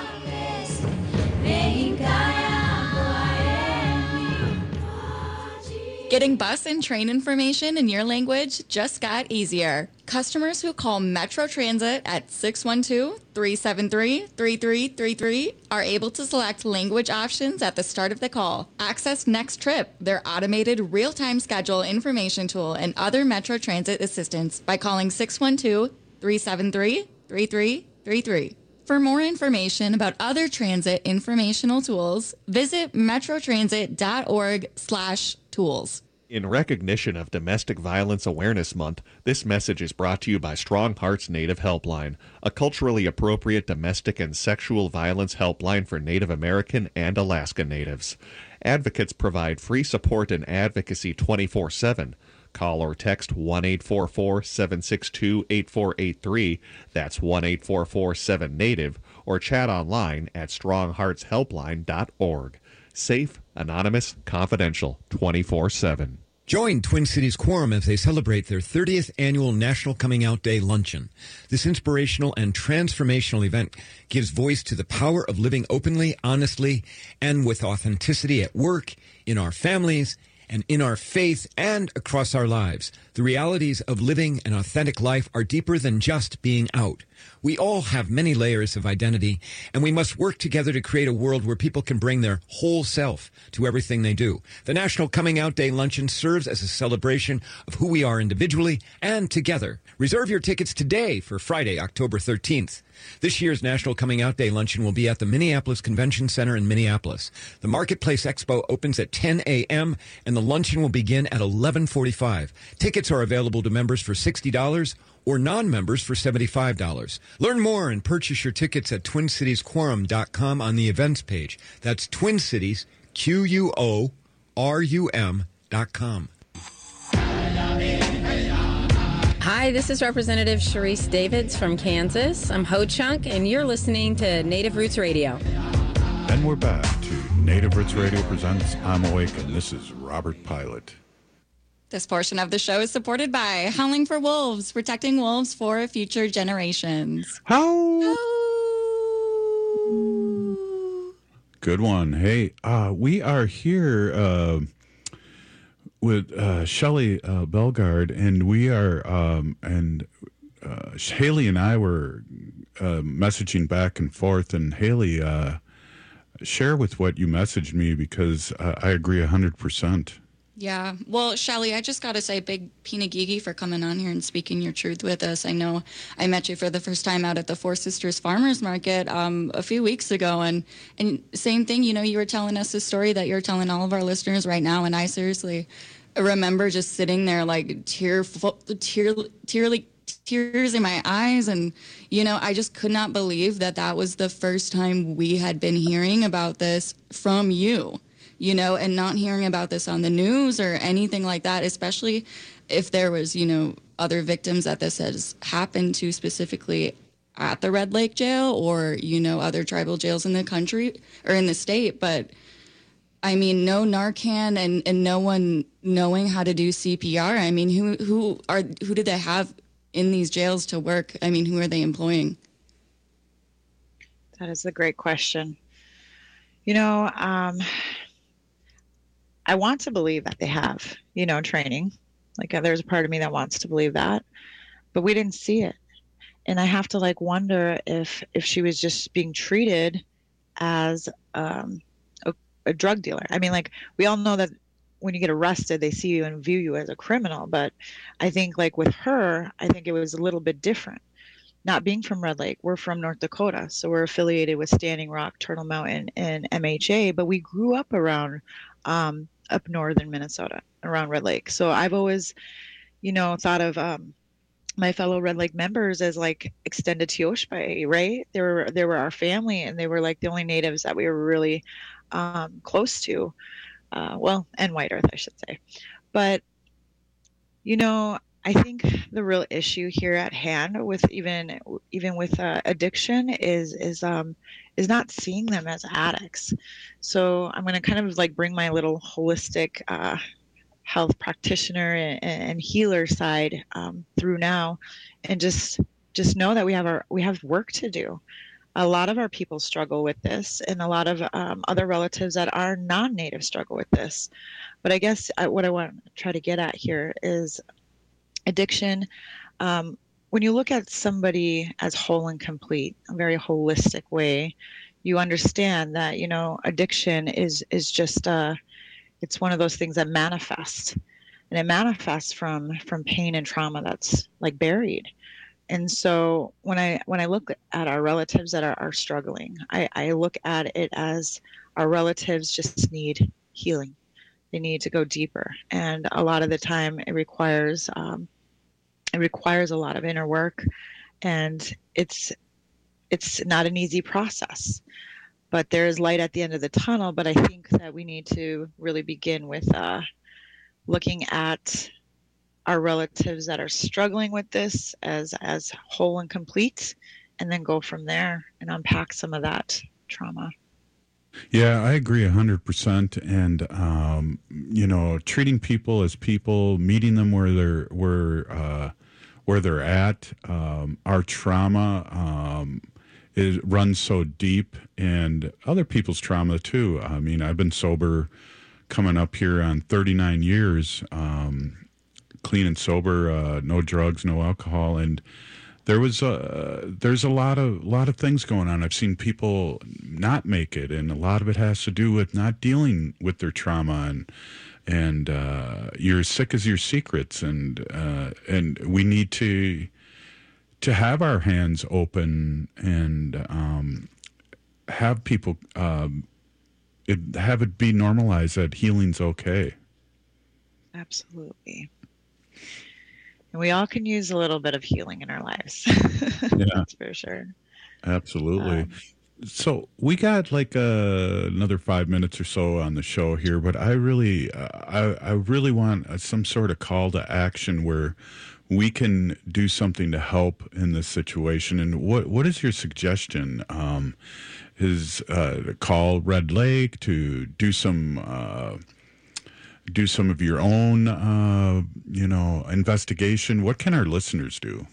Getting bus and train information in your language just got easier. Customers who call Metro Transit at six one two, three seven three, three three three three are able to select language options at the start of the call. Access Next Trip, their automated real-time schedule information tool, and other Metro Transit assistance by calling six one two, three seven three, three three three three. For more information about other transit informational tools, visit metrotransit.org slash tools. In recognition of Domestic Violence Awareness Month, this message is brought to you by Strong Hearts Native Helpline, a culturally appropriate domestic and sexual violence helpline for Native American and Alaska Natives. Advocates provide free support and advocacy twenty-four seven. Call or text one eight four four, seven six two, eight four eight three, that's one eight four four seven Native, or chat online at strong hearts helpline dot org. Safe, anonymous, confidential, twenty-four seven. Join Twin Cities Quorum as they celebrate their thirtieth annual National Coming Out Day Luncheon. This inspirational and transformational event gives voice to the power of living openly, honestly, and with authenticity at work, in our families, and in our faith and across our lives. The realities of living an authentic life are deeper than just being out. We all have many layers of identity, and we must work together to create a world where people can bring their whole self to everything they do. The National Coming Out Day Luncheon serves as a celebration of who we are individually and together. Reserve your tickets today for Friday, October thirteenth. This year's National Coming Out Day Luncheon will be at the Minneapolis Convention Center in Minneapolis. The Marketplace Expo opens at ten a.m., and the luncheon will begin at eleven forty-five. Tickets are available to members for sixty dollars or non-members for seventy-five dollars. Learn more and purchase your tickets at twin cities quorum dot com on the events page. That's Twin Cities, Q U O R U M dot com. Hi, this is Representative Sharice Davids from Kansas. I'm Ho Chunk, and you're listening to Native Roots Radio. And we're back to Native Roots Radio presents I'm Awake, and this is Robert Pilot. This portion of the show is supported by Howling for Wolves, protecting wolves for future generations. How? Good one. Hey, uh, we are here uh, with uh, Shelley uh, Bellegarde, and we are, um, and uh, Haley and I were uh, messaging back and forth, and Haley, uh, share with what you messaged me, because uh, I agree one hundred percent. Yeah. Well, Shelley, I just got to say big Pinagigi for coming on here and speaking your truth with us. I know I met you for the first time out at the Four Sisters Farmers Market um, a few weeks ago. And, and same thing, you know, you were telling us a story that you're telling all of our listeners right now. And I seriously remember just sitting there like tearful, tear, tearly, tears in my eyes. And, you know, I just could not believe that that was the first time we had been hearing about this from you. You know, and not hearing about this on the news or anything like that, especially if there was, you know, other victims that this has happened to specifically at the Red Lake Jail or, you know, other tribal jails in the country or in the state. But, I mean, no Narcan and, and no one knowing how to do C P R. I mean, who who are who did they have in these jails to work? I mean, who are they employing? That is a great question. You know, um... I want to believe that they have, you know, training. Like uh, there's a part of me that wants to believe that, but we didn't see it. And I have to like wonder if if she was just being treated as um, a, a drug dealer. I mean, like we all know that when you get arrested, they see you and view you as a criminal. But I think like with her, I think it was a little bit different. Not being from Red Lake, we're from North Dakota, so we're affiliated with Standing Rock, Turtle Mountain, and M H A. But we grew up around. Um, up northern Minnesota around Red Lake. So I've always, you know, thought of um, my fellow Red Lake members as like extended Teoshpai, right? They were, they were our family, and they were like the only natives that we were really um, close to. Uh, well, and White Earth, I should say. But, you know, I think the real issue here at hand with even, even with uh, addiction is, is, um, is not seeing them as addicts. So I'm going to kind of like bring my little holistic uh, health practitioner and, and healer side um, through now, and just just know that we have our we have work to do. A lot of our people struggle with this, and a lot of um, other relatives that are non-native struggle with this. But I guess I, what I want to try to get at here is addiction. Um, When you look at somebody as whole and complete, a very holistic way, you understand that, you know, addiction is is just, uh, it's one of those things that manifest. And it manifests from from pain and trauma that's like buried. And so when I when I look at our relatives that are, are struggling, I, I look at it as our relatives just need healing. They need to go deeper. And a lot of the time it requires um, It requires a lot of inner work, and it's it's not an easy process. But there is light at the end of the tunnel. But I think that we need to really begin with uh, looking at our relatives that are struggling with this as as whole and complete, and then go from there and unpack some of that trauma. Yeah, I agree one hundred percent. And, um, you know, treating people as people, meeting them where they're, where, uh, where they're at. Um, our trauma um, is, runs so deep, and other people's trauma too. I mean, I've been sober coming up here on thirty-nine years, um, clean and sober, uh, no drugs, no alcohol. And there was a, there's a lot of lot of things going on. I've seen people not make it, and a lot of it has to do with not dealing with their trauma, and and uh, you're as sick as your secrets, and uh, and we need to to have our hands open and um, have people um, it, have it be normalized that healing's okay. Absolutely. And we all can use a little bit of healing in our lives. Yeah. That's for sure. Absolutely. Um, So we got like uh, another five minutes or so on the show here, but I really, uh, I, I really want uh, some sort of call to action where we can do something to help in this situation. And what what is your suggestion? Um, is uh, call Red Lake to do some uh, do some of your own, uh, you know, investigation? What can our listeners do?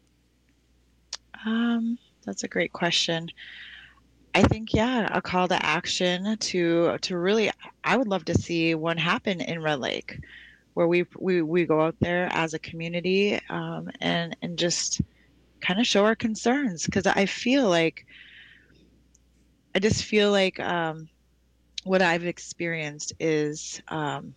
Um, that's a great question. I think, yeah, a call to action to to really, I would love to see one happen in Red Lake, where we we, we go out there as a community um, and and just kind of show our concerns, because I feel like, I just feel like um, what I've experienced is, um,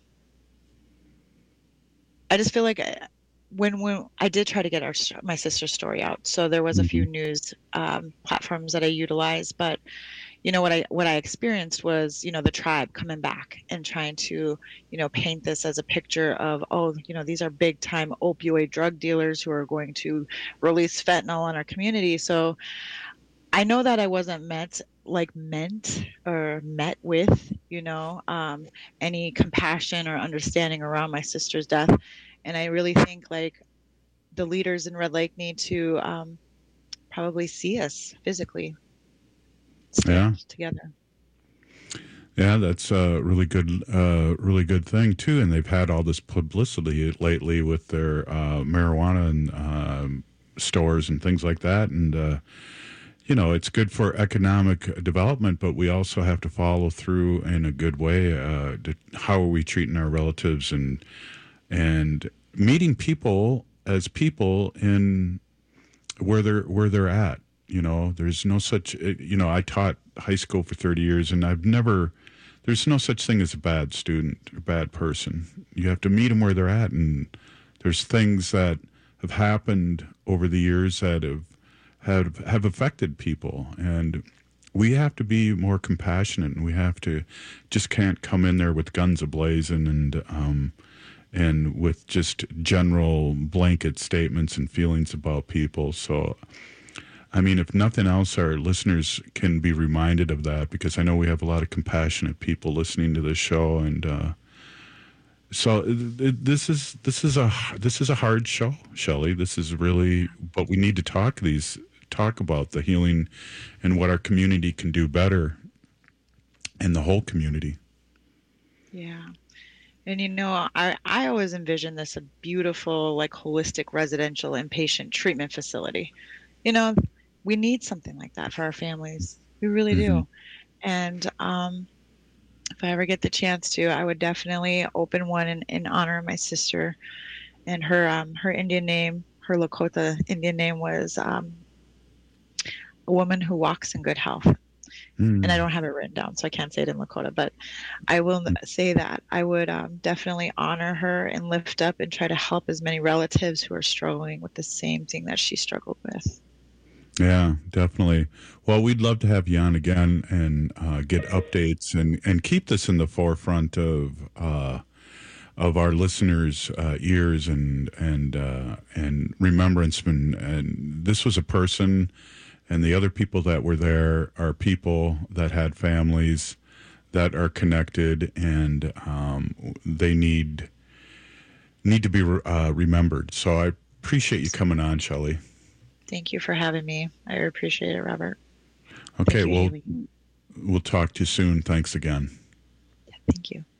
I just feel like I, when when I did try to get our my sister's story out, so there was a few news um, platforms that I utilized, but you know what I what I experienced was, you know, the tribe coming back and trying to, you know, paint this as a picture of, oh, you know, these are big time opioid drug dealers who are going to release fentanyl in our community. So I know that I wasn't met like meant or met with, you know, um, any compassion or understanding around my sister's death. And I really think like the leaders in Red Lake need to um, probably see us physically stand yeah. together. Yeah, that's a really good, uh, really good thing too. And they've had all this publicity lately with their uh, marijuana and um, stores and things like that. And uh, you know, it's good for economic development, but we also have to follow through in a good way. Uh, to, how are we treating our relatives and and meeting people as people in where they're where they're at. You know, there's no such. You know, I taught high school for thirty years, and I've never. There's no such thing as a bad student, a bad person. You have to meet them where they're at, and there's things that have happened over the years that have have have affected people, and we have to be more compassionate, and we have to just can't come in there with guns ablazing and um and with just general blanket statements and feelings about people. So I mean, if nothing else, our listeners can be reminded of that, because I know we have a lot of compassionate people listening to this show, and uh so it, this is this is a this is a hard show, Shelley. This is really, but we need to talk these talk about the healing and what our community can do better, and the whole community. Yeah. And you know, I, I always envision this a beautiful, like, holistic residential inpatient treatment facility. You know, we need something like that for our families. We really mm-hmm. do. And um, if I ever get the chance to, I would definitely open one in, in honor of my sister. And her um, her Indian name, her Lakota Indian name was um, a woman who walks in good health. Mm. And I don't have it written down, so I can't say it in Lakota, but I will mm. say that I would um, definitely honor her and lift up and try to help as many relatives who are struggling with the same thing that she struggled with. Yeah, definitely. Well, we'd love to have you on again and uh, get updates and, and keep this in the forefront of uh, of our listeners' uh, ears and and uh, and remembrance. And, and this was a person. And the other people that were there are people that had families that are connected, and um, they need need to be uh, remembered. So I appreciate you coming on, Shelley. Thank you for having me. I appreciate it, Robert. Okay, you, well, Haley. We'll talk to you soon. Thanks again. Thank you.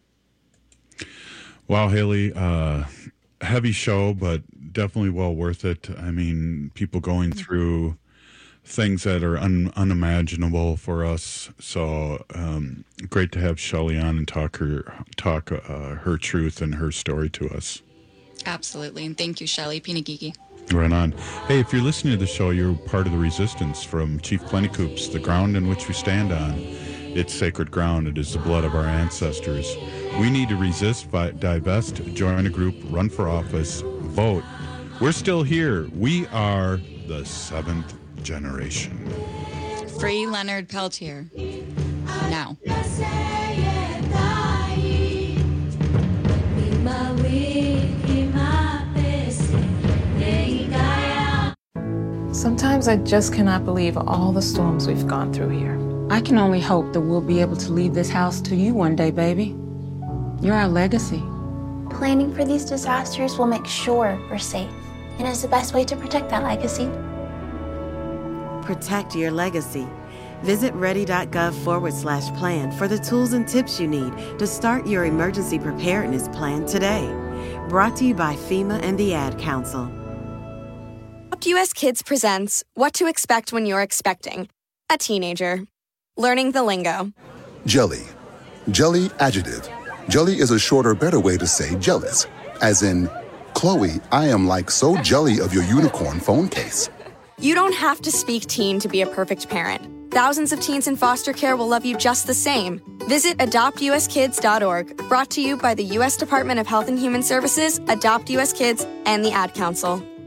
Wow, Haley, uh, heavy show, but definitely well worth it. I mean, people going through things that are un, unimaginable for us. So um, great to have Shelley on and talk her talk uh, her truth and her story to us. Absolutely, and thank you, Shelley Pinagigi. Right on. Hey, if you're listening to the show, you're part of the resistance from Chief Plentycoops, the ground in which we stand on. It's sacred ground. It is the blood of our ancestors. We need to resist, divest, join a group, run for office, vote. We're still here. We are the seventh generation. Free Leonard Peltier. Now. Sometimes I just cannot believe all the storms we've gone through here. I can only hope that we'll be able to leave this house to you one day, baby. You're our legacy. Planning for these disasters will make sure we're safe, and is the best way to protect that legacy. Protect your legacy. Visit ready.gov forward slash plan for the tools and tips you need to start your emergency preparedness plan today. Brought to you by FEMA and the Ad Council. Adopt U S Kids presents What to Expect When You're Expecting a Teenager. Learning the lingo. Jelly. Jelly adjective. Jelly is a shorter, better way to say jealous. As in, Chloe, I am like so jelly of your unicorn phone case. You don't have to speak teen to be a perfect parent. Thousands of teens in foster care will love you just the same. Visit adopt u s kids dot org, brought to you by the U S Department of Health and Human Services, Adopt U S Kids, and the Ad Council.